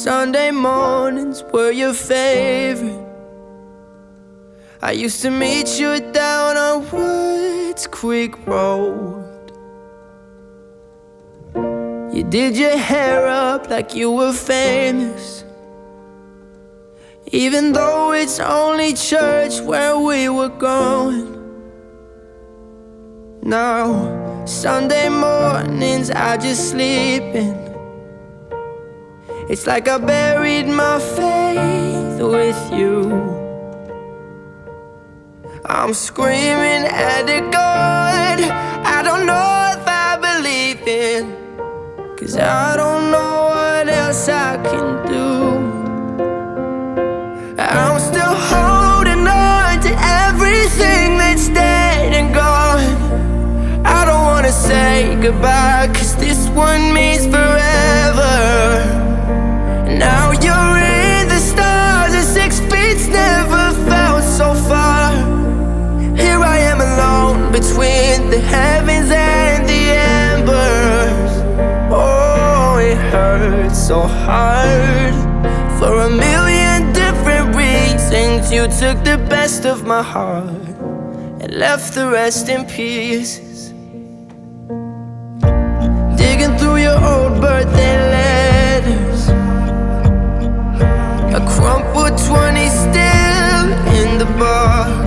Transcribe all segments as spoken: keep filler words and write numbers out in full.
Sunday mornings were your favorite. I used to meet you down on Woods Creek Road. You did your hair up like you were famous, even though it's only church where we were going. Now, Sunday mornings I just sleep in. It's like I buried my faith with you. I'm screaming at a God I don't know if I believe in, 'cause I don't know what else I can do. I'm still holding on to everything that's dead and gone. I don't wanna say goodbye, 'cause this one means forever. Now you're in the stars and six feet's never felt so far. Here I am alone between the heavens and the embers. Oh, it hurts so hard. For a million different reasons, you took the best of my heart and left the rest in pieces. Digging through your old birthday letters, a crumpled twenty still in the box.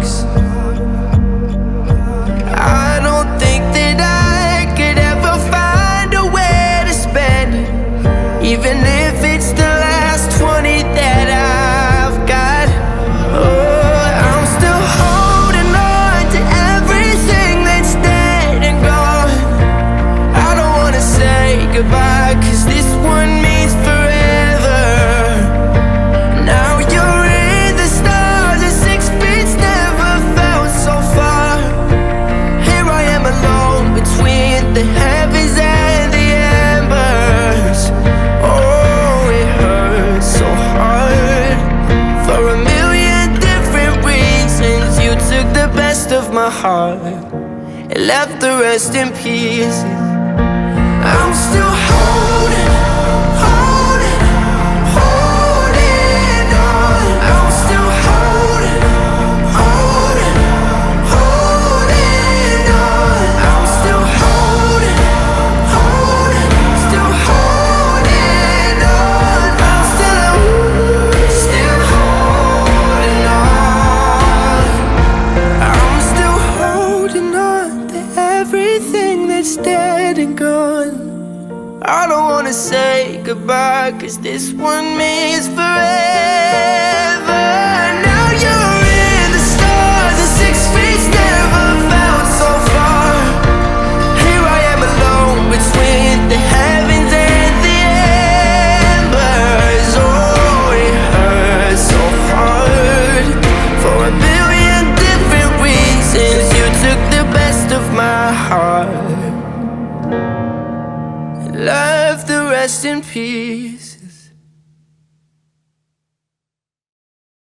I don't think that I could ever find a way to spend it, even if it's the last twenty that I've got. Oh, I'm still holding on to everything that's dead and gone. I don't wanna say goodbye, 'cause this one means forever. Now you're in the stars and six feet's never felt so far. Here I am alone between the heavens and the embers. Oh, it hurts so hard. For a million different reasons, you took the best of my heart and left the rest in pieces. I'm still holding, holding, holding on. I'm still holding, holding, holding on. I'm still holding, holding, still holding on. I'm still, still holding on. I'm still holding on to everything that's dead and gone. I don't wanna say goodbye, 'cause this one means forever. Now you're in the stars and six feet's never felt so far. Here I am alone between the heavens and the embers. Oh, it hurts so hard. For a billion different reasons, you took the best of my heart, left the rest in peace.